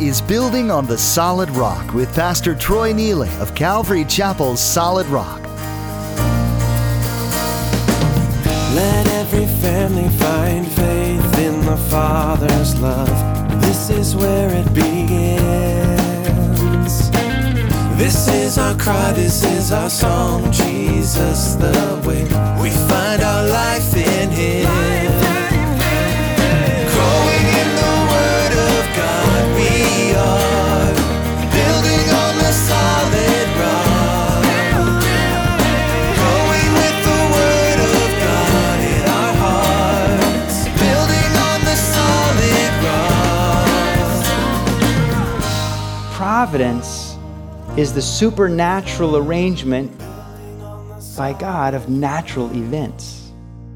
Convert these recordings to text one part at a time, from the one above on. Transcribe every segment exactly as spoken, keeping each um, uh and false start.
is Building on the Solid Rock with Pastor Troy Neely of Calvary Chapel's Solid Rock. Let every family find faith in the Father's love. This is where it begins. This is our cry, this is our song. Jesus the way. We find our life in Him. Growing in the Word of God, we are building on the solid rock. Growing with the Word of God in our hearts, building on the solid rock. Providence is the supernatural arrangement by God of natural events.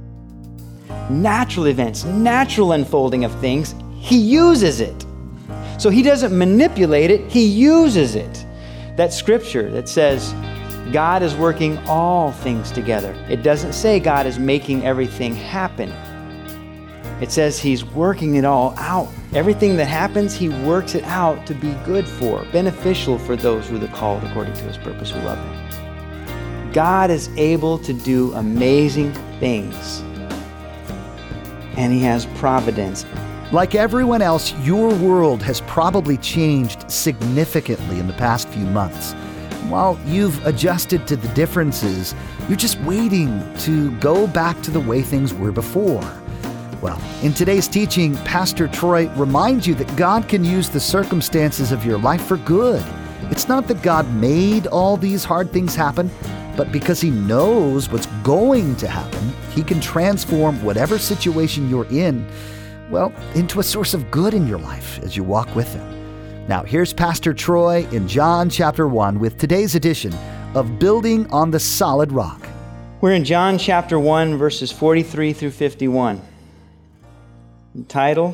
Natural events, natural unfolding of things, He uses it. So He doesn't manipulate it, He uses it. That scripture that says God is working all things together. It doesn't say God is making everything happen. It says He's working it all out. Everything that happens, He works it out to be good for, beneficial for those who are called according to His purpose who love Him. God is able to do amazing things, and He has providence. Like everyone else, your world has probably changed significantly in the past few months. While you've adjusted to the differences, you're just waiting to go back to the way things were before. Well, in today's teaching, Pastor Troy reminds you that God can use the circumstances of your life for good. It's not that God made all these hard things happen, but because He knows what's going to happen, He can transform whatever situation you're in, well, into a source of good in your life as you walk with Him. Now, here's Pastor Troy in John chapter one with today's edition of Building on the Solid Rock. We're in John chapter one, verses forty-three through fifty-one. The title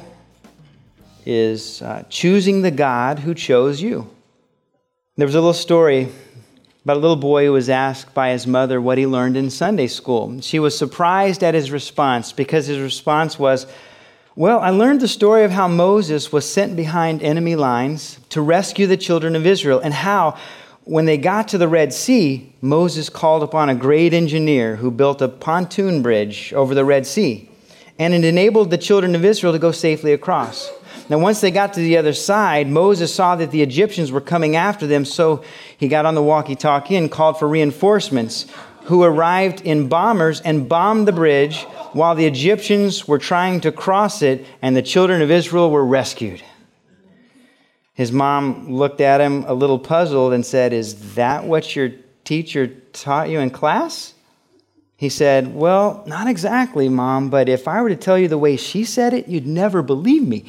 is uh, Choosing the God Who Chose You. There was a little story about a little boy who was asked by his mother what he learned in Sunday school. She was surprised at his response because his response was, well, I learned the story of how Moses was sent behind enemy lines to rescue the children of Israel, and how when they got to the Red Sea, Moses called upon a great engineer who built a pontoon bridge over the Red Sea. And it enabled the children of Israel to go safely across. Now, once they got to the other side, Moses saw that the Egyptians were coming after them, so he got on the walkie-talkie and called for reinforcements, who arrived in bombers and bombed the bridge while the Egyptians were trying to cross it, and the children of Israel were rescued. His mom looked at him a little puzzled and said, "Is that what your teacher taught you in class?" He said, "Well, not exactly, Mom, but if I were to tell you the way she said it, you'd never believe me."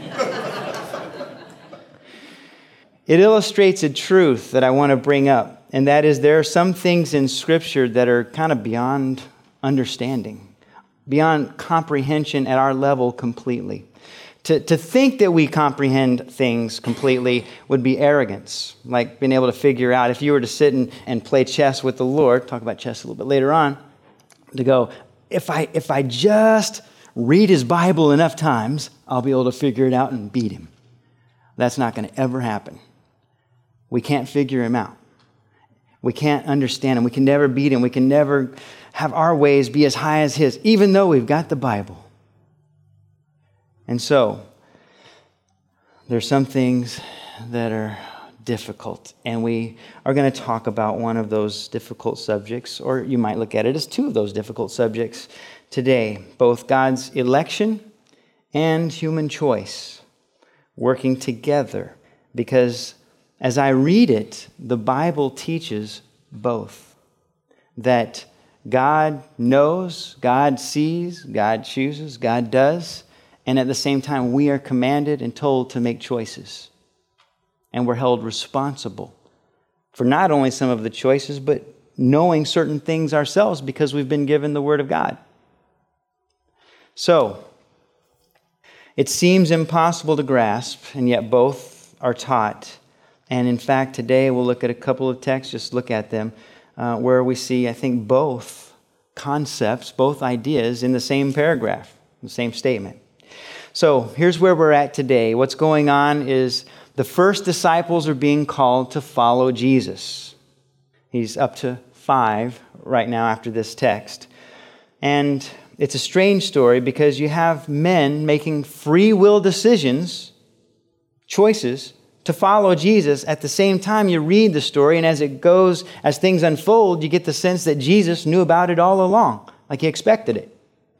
It illustrates a truth that I want to bring up, and that is there are some things in Scripture that are kind of beyond understanding, beyond comprehension at our level completely. To, to think that we comprehend things completely would be arrogance, like being able to figure out, if you were to sit and, and play chess with the Lord, talk about chess a little bit later on, to go, if I if I just read His Bible enough times, I'll be able to figure it out and beat Him. That's not going to ever happen. We can't figure Him out. We can't understand Him. We can never beat Him. We can never have our ways be as high as His, even though we've got the Bible. And so, there's some things that are difficult, and we are going to talk about one of those difficult subjects, or you might look at it as two of those difficult subjects today, both God's election and human choice working together, because as I read it, the Bible teaches both, that God knows, God sees, God chooses, God does, and at the same time we are commanded and told to make choices. And we're held responsible for not only some of the choices, but knowing certain things ourselves because we've been given the Word of God. So, it seems impossible to grasp, and yet both are taught. And in fact, today we'll look at a couple of texts, just look at them, uh, where we see, I think, both concepts, both ideas in the same paragraph, the same statement. So here's where we're at today. What's going on is the first disciples are being called to follow Jesus. He's up to five right now after this text. And it's a strange story because you have men making free will decisions, choices, to follow Jesus. At the same time, you read the story, and as it goes, as things unfold, you get the sense that Jesus knew about it all along, like he expected it.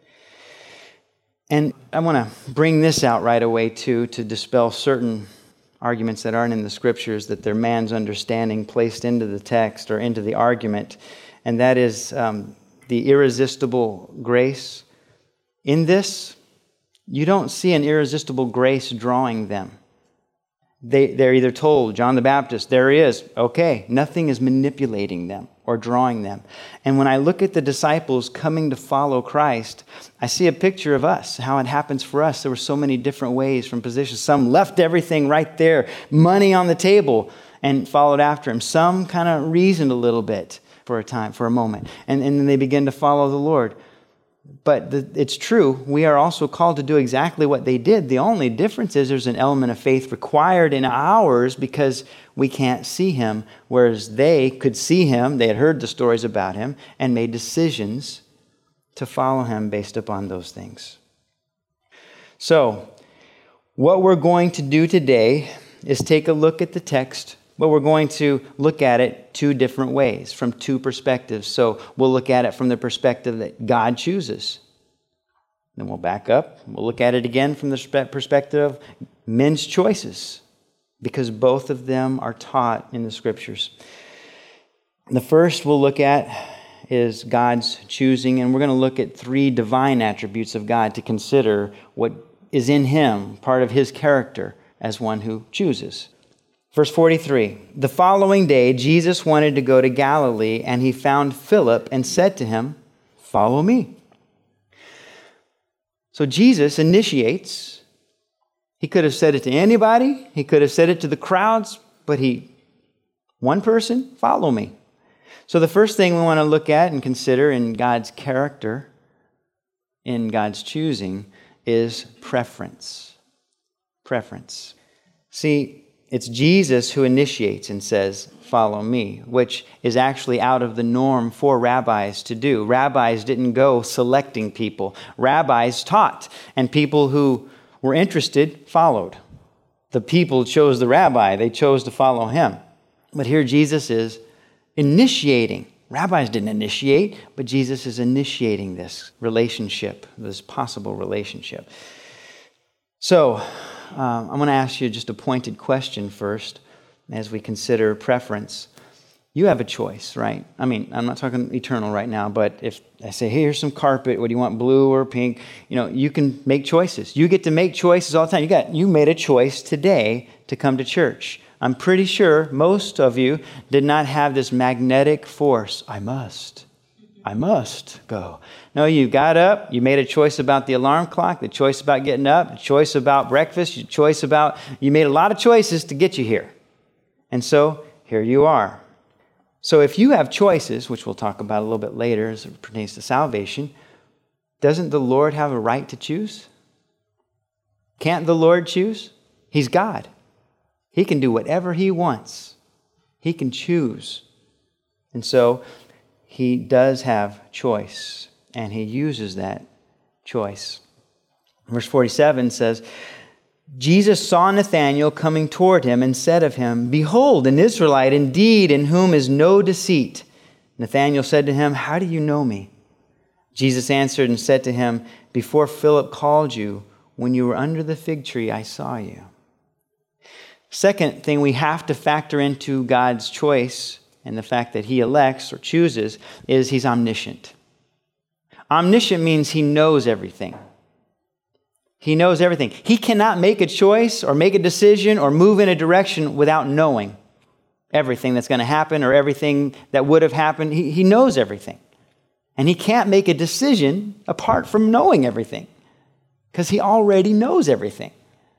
And I want to bring this out right away, too, to dispel certain arguments that aren't in the Scriptures, that they're man's understanding placed into the text or into the argument, and that is um, the irresistible grace. In this, you don't see an irresistible grace drawing them. They, they're either told, John the Baptist, there he is. Okay, nothing is manipulating them or drawing them. And when I look at the disciples coming to follow Christ, I see a picture of us, how it happens for us. There were so many different ways from positions. Some left everything right there, money on the table, and followed after him. Some kind of reasoned a little bit for a time, for a moment, and, and then they begin to follow the Lord. But the, it's true, we are also called to do exactly what they did. The only difference is there's an element of faith required in ours because we can't see him, whereas they could see him, they had heard the stories about him, and made decisions to follow him based upon those things. So, what we're going to do today is take a look at the text, but we're going to look at it two different ways, from two perspectives. So we'll look at it from the perspective that God chooses. Then we'll back up. We'll look at it again from the perspective of men's choices, because both of them are taught in the Scriptures. The first we'll look at is God's choosing, and we're going to look at three divine attributes of God to consider what is in him, part of his character as one who chooses. Verse forty-three, the following day, Jesus wanted to go to Galilee, and he found Philip and said to him, follow me. So Jesus initiates. He could have said it to anybody. He could have said it to the crowds, but he, one person, follow me. So the first thing we want to look at and consider in God's character, in God's choosing, is preference. Preference. See, it's Jesus who initiates and says, follow me, which is actually out of the norm for rabbis to do. Rabbis didn't go selecting people. Rabbis taught, and people who were interested followed. The people chose the rabbi. They chose to follow him. But here Jesus is initiating. Rabbis didn't initiate, but Jesus is initiating this relationship, this possible relationship. So, Um, I'm going to ask you just a pointed question first as we consider preference. You have a choice, right? I mean, I'm not talking eternal right now, but if I say, hey, here's some carpet, what do you want, blue or pink? You know, you can make choices. You get to make choices all the time. You got, you made a choice today to come to church. I'm pretty sure most of you did not have this magnetic force. I must. I must go. No, you got up, you made a choice about the alarm clock, the choice about getting up, the choice about breakfast, the choice about, you made a lot of choices to get you here. And so, here you are. So if you have choices, which we'll talk about a little bit later as it pertains to salvation, doesn't the Lord have a right to choose? Can't the Lord choose? He's God. He can do whatever he wants. He can choose. And so, he does have choice, and he uses that choice. Verse forty-seven says, Jesus saw Nathanael coming toward him and said of him, behold, an Israelite indeed, in whom is no deceit. Nathanael said to him, how do you know me? Jesus answered and said to him, before Philip called you, when you were under the fig tree, I saw you. Second thing we have to factor into God's choice and the fact that he elects or chooses is he's omniscient. Omniscient means he knows everything. He knows everything. He cannot make a choice or make a decision or move in a direction without knowing everything that's going to happen or everything that would have happened. He, he knows everything. And he can't make a decision apart from knowing everything because he already knows everything.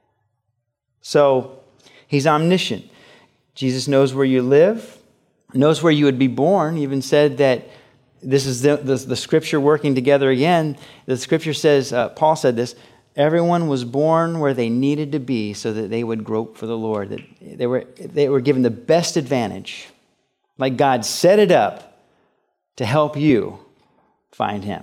So he's omniscient. Jesus knows where you live, knows where you would be born, even said that this is the, the, the scripture working together again. The scripture says, uh, Paul said this, Everyone was born where they needed to be so that they would grope for the Lord. That they were, they were given the best advantage. Like God set it up to help you find Him.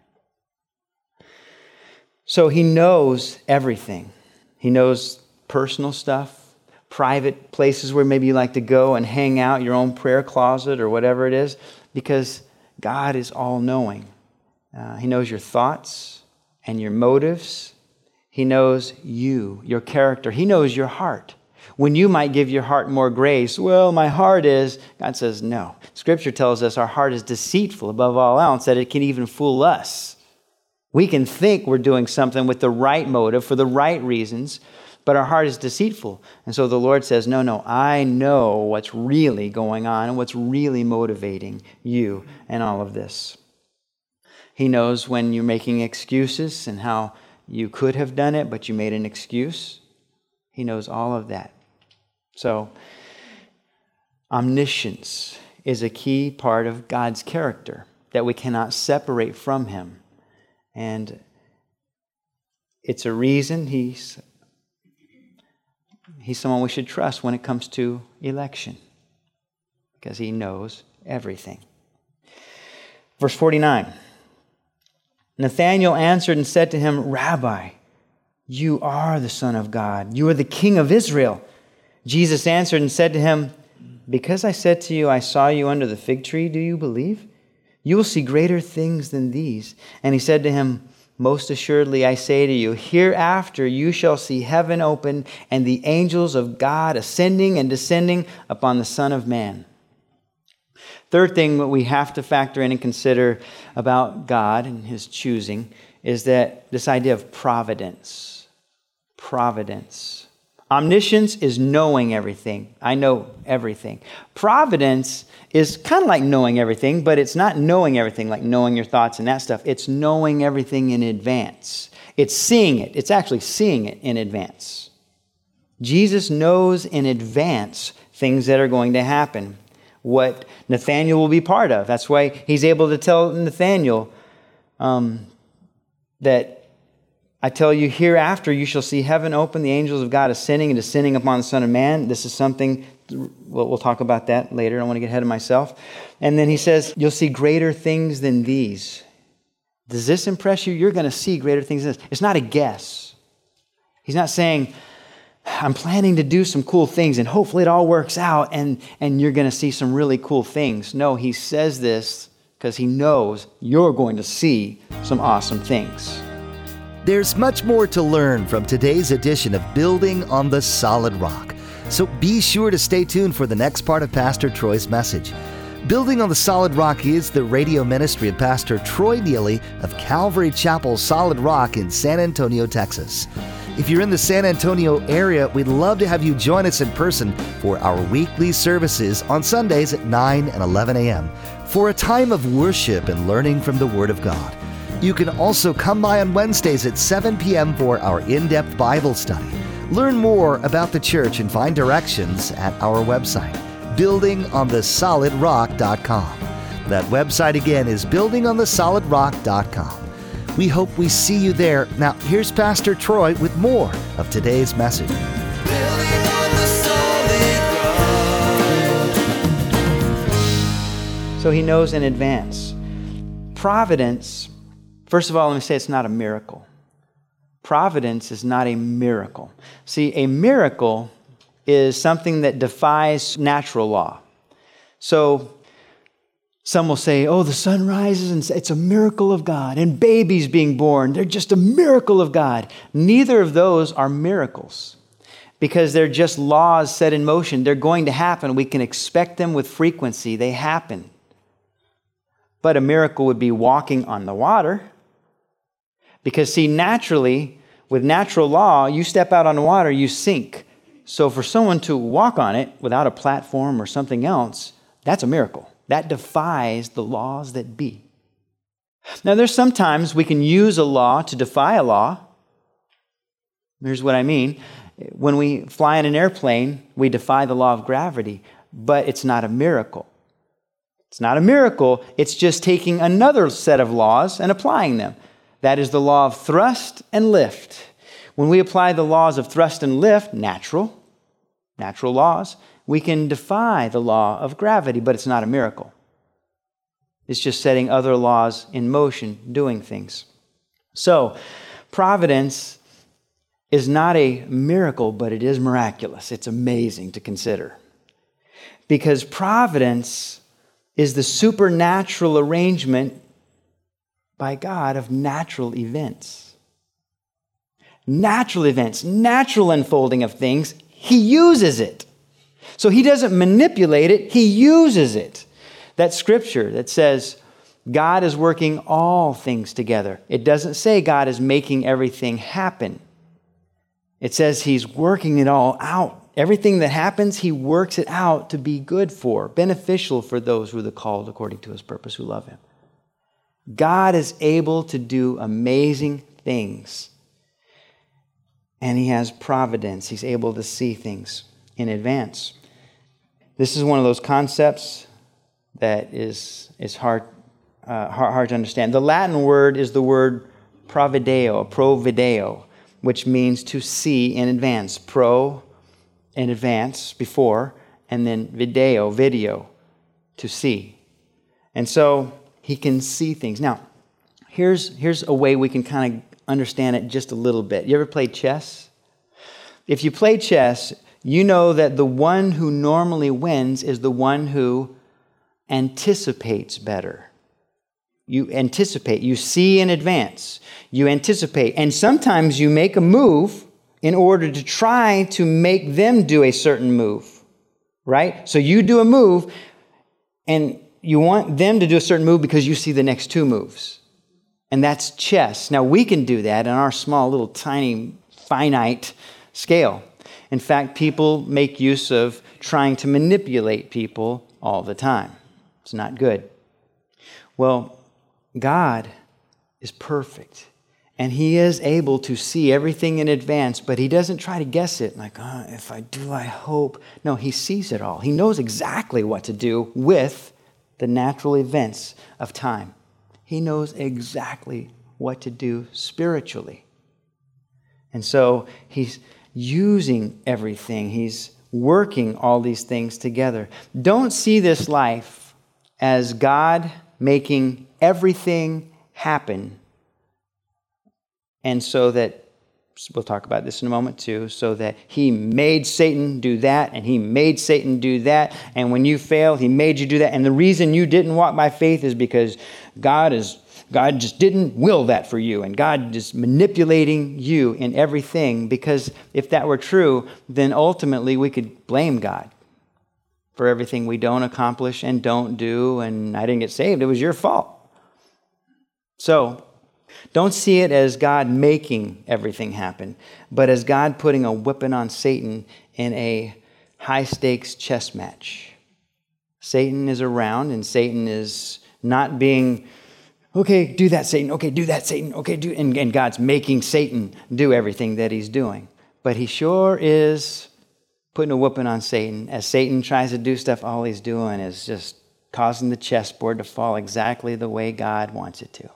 So He knows everything. He knows personal stuff, private places where maybe you like to go and hang out, your own prayer closet or whatever it is, because God is all-knowing. Uh, he knows your thoughts and your motives. He knows you, your character. He knows your heart. When you might give your heart more grace, well, my heart is, God says, no. Scripture tells us our heart is deceitful above all else, that it can even fool us. We can think we're doing something with the right motive, for the right reasons, but our heart is deceitful. And so the Lord says, no, no, I know what's really going on and what's really motivating you and all of this. He knows when you're making excuses and how you could have done it, but you made an excuse. He knows all of that. So, omniscience is a key part of God's character that we cannot separate from Him. And it's a reason He's, he's someone we should trust when it comes to election, because He knows everything. Verse forty-nine. Nathanael answered and said to him, Rabbi, you are the Son of God. You are the King of Israel. Jesus answered and said to him, because I said to you, I saw you under the fig tree, do you believe? You will see greater things than these. And he said to him, most assuredly I say to you, hereafter you shall see heaven open and the angels of God ascending and descending upon the Son of Man. Third thing that we have to factor in and consider about God and His choosing is that this idea of providence. Providence. Omniscience is knowing everything. I know everything. Providence is kind of like knowing everything, but it's not knowing everything like knowing your thoughts and that stuff. It's knowing everything in advance. It's seeing it. It's actually seeing it in advance. Jesus knows in advance things that are going to happen, what Nathanael will be part of. That's why he's able to tell Nathanael um, that I tell you, hereafter you shall see heaven open, the angels of God ascending and descending upon the Son of Man. This is something, we'll, we'll talk about that later. I don't want to get ahead of myself. And then he says, you'll see greater things than these. Does this impress you? You're going to see greater things than this. It's not a guess. He's not saying, I'm planning to do some cool things and hopefully it all works out and, and you're going to see some really cool things. No, he says this because he knows you're going to see some awesome things. There's much more to learn from today's edition of Building on the Solid Rock. So be sure to stay tuned for the next part of Pastor Troy's message. Building on the Solid Rock is the radio ministry of Pastor Troy Neely of Calvary Chapel Solid Rock in San Antonio, Texas. If you're in the San Antonio area, we'd love to have you join us in person for our weekly services on Sundays at nine and eleven a.m. for a time of worship and learning from the Word of God. You can also come by on Wednesdays at seven p.m. for our in-depth Bible study. Learn more about the church and find directions at our website, building on the solid rock dot com. That website again is building on the solid rock dot com. We hope we see you there. Now, here's Pastor Troy with more of today's message. Building on the solid rock. So he knows in advance. Providence, first of all, let me say it's not a miracle. Providence is not a miracle. See, a miracle is something that defies natural law. So some will say, oh, the sun rises and it's a miracle of God. And babies being born, they're just a miracle of God. Neither of those are miracles because they're just laws set in motion. They're going to happen. We can expect them with frequency. They happen. But a miracle would be walking on the water. Because see, naturally, with natural law, you step out on the water, you sink. So for someone to walk on it without a platform or something else, that's a miracle. That defies the laws that be. Now, there's sometimes we can use a law to defy a law. Here's what I mean. When we fly in an airplane, we defy the law of gravity, but it's not a miracle. It's not a miracle. It's just taking another set of laws and applying them. That is the law of thrust and lift. When we apply the laws of thrust and lift, natural, natural laws, we can defy the law of gravity, but it's not a miracle. It's just setting other laws in motion, doing things. So, providence is not a miracle, but it is miraculous. It's amazing to consider. Because providence is the supernatural arrangement by God of natural events. Natural events, natural unfolding of things, He uses it. So He doesn't manipulate it, He uses it. That scripture that says God is working all things together. It doesn't say God is making everything happen. It says He's working it all out. Everything that happens, He works it out to be good for, beneficial for those who are the called according to His purpose, who love Him. God is able to do amazing things. And He has providence. He's able to see things in advance. This is one of those concepts that is, is hard, uh, hard, hard to understand. The Latin word is the word provideo, provideo, which means to see in advance. Pro, in advance, before, and then video, video, to see. And so He can see things. Now, here's, here's a way we can kind of understand it just a little bit. You ever played chess? If you play chess, you know that the one who normally wins is the one who anticipates better. You anticipate. You see in advance. You anticipate. And sometimes you make a move in order to try to make them do a certain move, right? So you do a move, and you want them to do a certain move because you see the next two moves. And that's chess. Now, we can do that in our small, little, tiny, finite scale. In fact, people make use of trying to manipulate people all the time. It's not good. Well, God is perfect, and He is able to see everything in advance, but He doesn't try to guess it, like, oh, if I do, I hope. No, He sees it all. He knows exactly what to do with the natural events of time. He knows exactly what to do spiritually. And so He's using everything. He's working all these things together. Don't see this life as God making everything happen. And so that, we'll talk about this in a moment too, so that He made Satan do that, and He made Satan do that, and when you fail, He made you do that. And the reason you didn't walk by faith is because God is God just didn't will that for you, and God is manipulating you in everything, because if that were true, then ultimately we could blame God for everything we don't accomplish and don't do, and I didn't get saved. It was your fault. So, don't see it as God making everything happen, but as God putting a whipping on Satan in a high-stakes chess match. Satan is around, and Satan is not being, okay, do that, Satan. Okay, do that, Satan. Okay, do, and, and God's making Satan do everything that He's doing. But He sure is putting a whooping on Satan. As Satan tries to do stuff, all he's doing is just causing the chessboard to fall exactly the way God wants it to.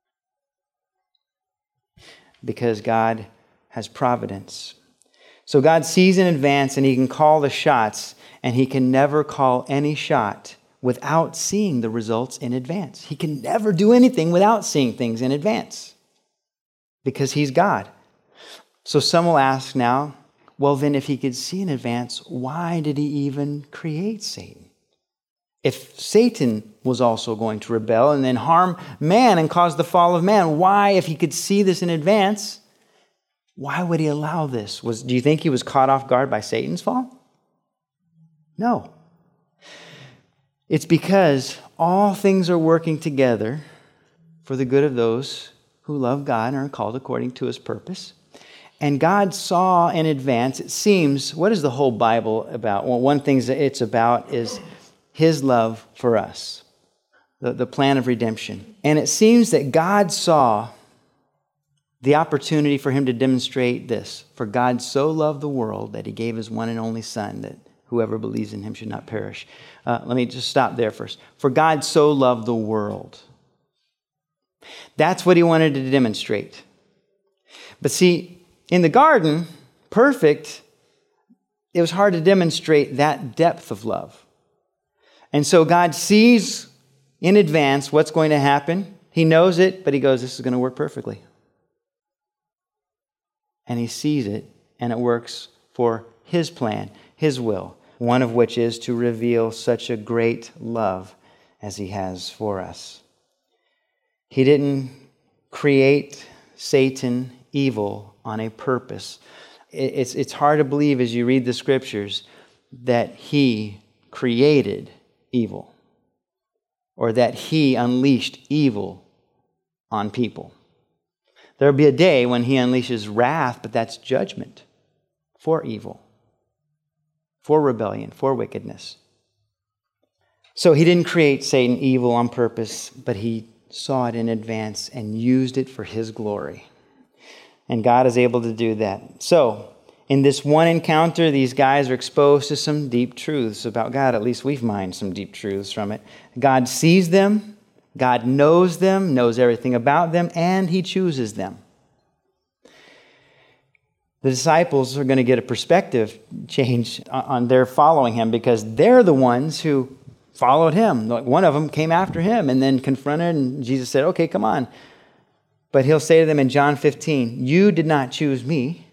Because God has providence. So God sees in advance, and He can call the shots, and He can never call any shot without seeing the results in advance. He can never do anything without seeing things in advance, because He's God. So some will ask now, well, then if He could see in advance, why did He even create Satan? If Satan was also going to rebel and then harm man and cause the fall of man, why, if He could see this in advance, why would He allow this? Was, do you think He was caught off guard by Satan's fall? No. It's because all things are working together for the good of those who love God and are called according to His purpose. And God saw in advance, it seems, what is the whole Bible about? Well, one thing it's about is His love for us, the, the plan of redemption. And it seems that God saw the opportunity for Him to demonstrate this. For God so loved the world that He gave His one and only Son, that whoever believes in Him should not perish. Uh, let me just stop there first. For God so loved the world That's what he wanted to demonstrate. But see, in the garden, perfect, it was hard to demonstrate that depth of love. And so God sees in advance what's going to happen. He knows it, but he goes, this is going to work perfectly. And he sees it, and it works for his plan, his will, one of which is to reveal such a great love as he has for us. He didn't create Satan evil on a purpose. It's, it's hard to believe as you read the scriptures that he created evil or that he unleashed evil on people. There will be a day when he unleashes wrath, but that's judgment for evil, for rebellion, for wickedness. So he didn't create Satan evil on purpose, but he saw it in advance and used it for his glory. And God is able to do that. So, in this one encounter, these guys are exposed to some deep truths about God. At least we've mined some deep truths from it. God sees them, God knows them, knows everything about them, and he chooses them. The disciples are going to get a perspective change on their following him because they're the ones who followed him. One of them came after him and then confronted, and Jesus said, okay, come on. But he'll say to them in John fifteen, you did not choose me,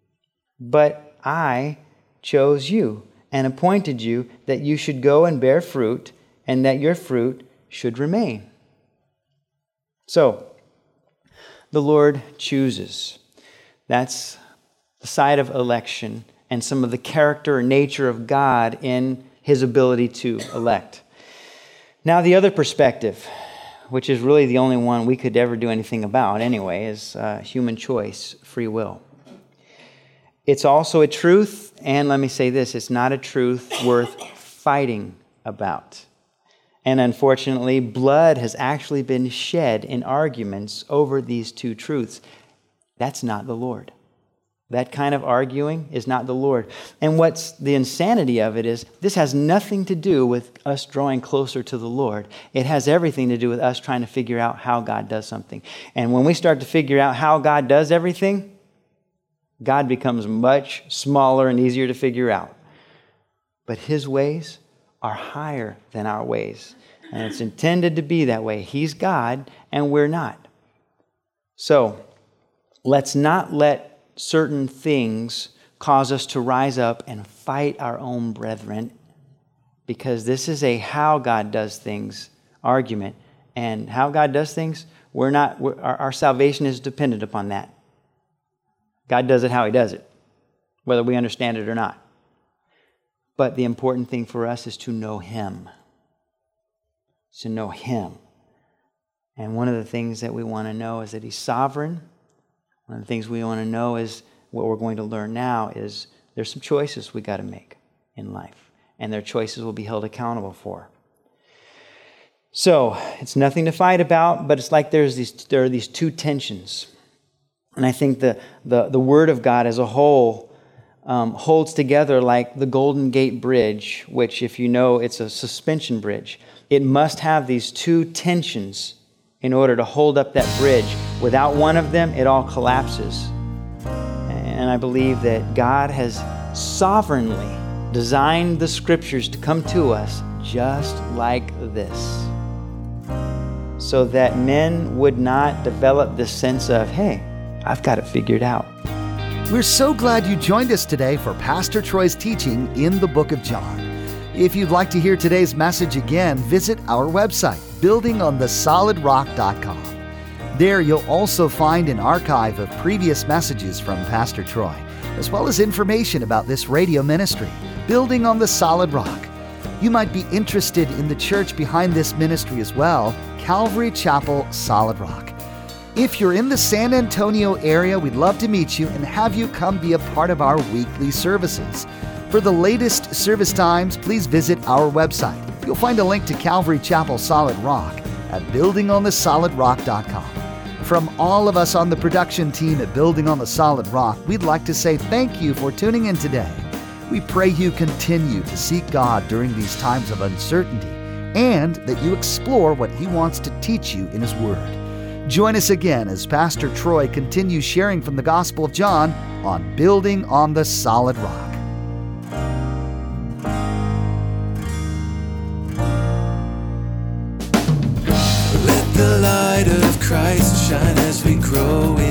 but I chose you and appointed you that you should go and bear fruit and that your fruit should remain. So, the Lord chooses. That's the side of election and some of the character or nature of God in his ability to elect. Now, the other perspective, which is really the only one we could ever do anything about anyway, is uh, human choice, free will. It's also a truth, and let me say this, it's not a truth worth fighting about. And unfortunately, blood has actually been shed in arguments over these two truths. That's not the Lord. That kind of arguing is not the Lord. And what's the insanity of it is this has nothing to do with us drawing closer to the Lord. It has everything to do with us trying to figure out how God does something. And when we start to figure out how God does everything, God becomes much smaller and easier to figure out. But his ways are higher than our ways. And it's intended to be that way. He's God and we're not. So let's not let certain things cause us to rise up and fight our own brethren, because this is a how God does things argument. And how God does things, we're not. We're, our, our salvation is dependent upon that. God does it how he does it, whether we understand it or not. But the important thing for us is to know him. To know him. And one of the things that we want to know is that he's sovereign. One of the things we want to know is what we're going to learn now is there's some choices we got to make in life. And their choices will be held accountable for. So, it's nothing to fight about, but it's like there's these there are these two tensions. And I think the, the, the Word of God as a whole um, holds together like the Golden Gate Bridge, which, if you know, it's a suspension bridge. It must have these two tensions in order to hold up that bridge. Without one of them, it all collapses. And I believe that God has sovereignly designed the Scriptures to come to us just like this, so that men would not develop this sense of, hey, I've got it figured out. We're so glad you joined us today for Pastor Troy's teaching in the book of John. If you'd like to hear today's message again, visit our website, building on the solid rock dot com. There you'll also find an archive of previous messages from Pastor Troy, as well as information about this radio ministry, Building on the Solid Rock. You might be interested in the church behind this ministry as well, Calvary Chapel Solid Rock. If you're in the San Antonio area, we'd love to meet you and have you come be a part of our weekly services. For the latest service times, please visit our website. You'll find a link to Calvary Chapel Solid Rock at building on the solid rock dot com. From all of us on the production team at Building on the Solid Rock, we'd like to say thank you for tuning in today. We pray you continue to seek God during these times of uncertainty and that you explore what he wants to teach you in his Word. Join us again as Pastor Troy continues sharing from the Gospel of John on Building on the Solid Rock. Let the light of Christ shine as we grow in